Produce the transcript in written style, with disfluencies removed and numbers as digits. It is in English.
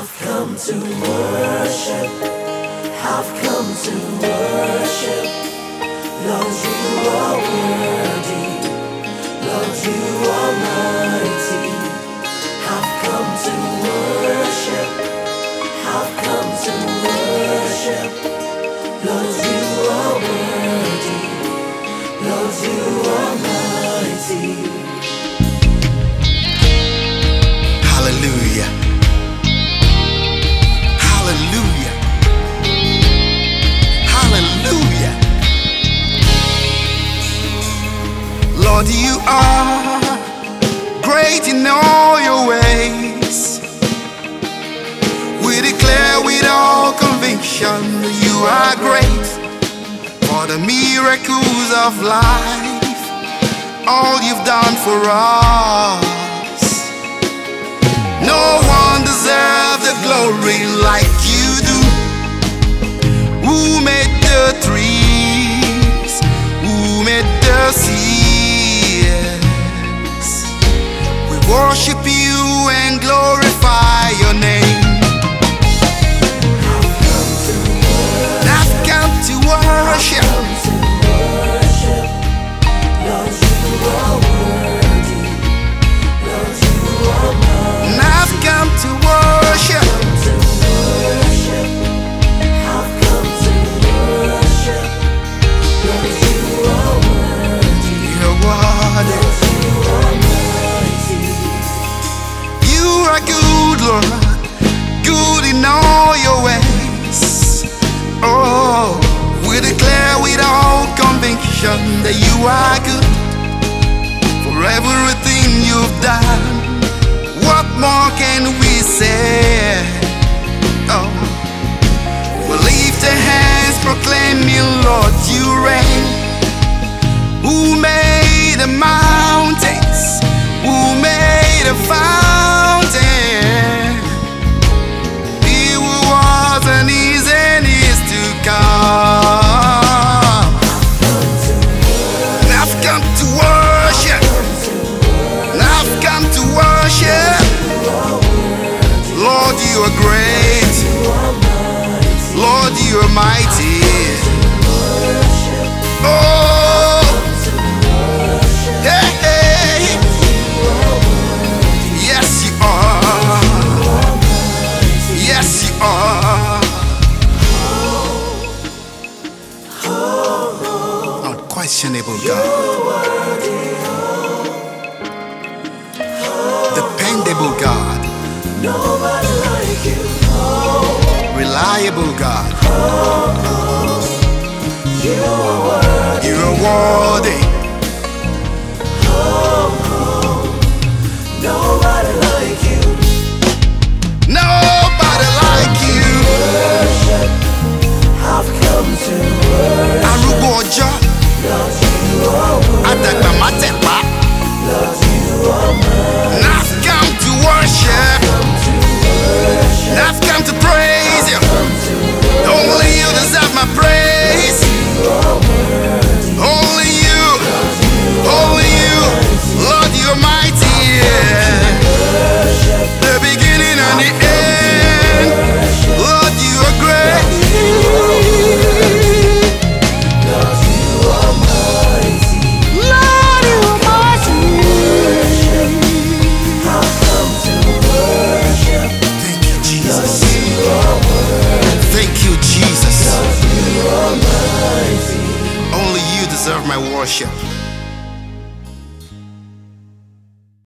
I've come to worship. I've come to worship. Lord, you are worthy. Lord, you are mighty. I've come to worship. I've come to worship. Lord, you are worthy. Lord, you are mighty. Hallelujah. Hallelujah. Hallelujah. Lord, you are great in all your ways. We declare with all conviction you are great. For the miracles of life, all you've done for us. No one deserves the glory like you do. Who made the trees? Who made the seas? We worship you and glorify your name. I've come to worship. Lord, you are worthy. Lord, you are mighty. And I've come to worship. I've come to worship. Lord, you are worthy. You're worthy. You are mighty. You are good, Lord. Good in all your ways. Oh, we declare with all conviction that you are good for everything you've done. What more can we say? Oh, we lift our hands proclaiming, Lord, you reign. Who made the mountains? Who made a fountain? He who was and is to come. And I've come to worship. And I've come to worship. Lord, you are great. Lord, you are mighty. Oh, hey, hey. Yes, you are. Yes, you are. Unquestionable God. Dependable God. Nobody like you. Reliable God. You are worthy. You are worthy. Nobody like you. Nobody like you. Worship. I've come to worship. Arúgbó ọjọ́. Lord, you are worthy. Àdàgbà má tẹ̀pá. Lord, you are mighty. And I've come to worship. And I've come to praise you. Only you deserve my praise. Only you. Only you. Lord, you're mighty. The beginning and the end. Lord, you are great. Lord, you are mighty. Lord, you are mighty. I've come to worship. Thank you, Jesus. You are worthy. Thank you, Jesus. You are mighty. Only you deserve my worship.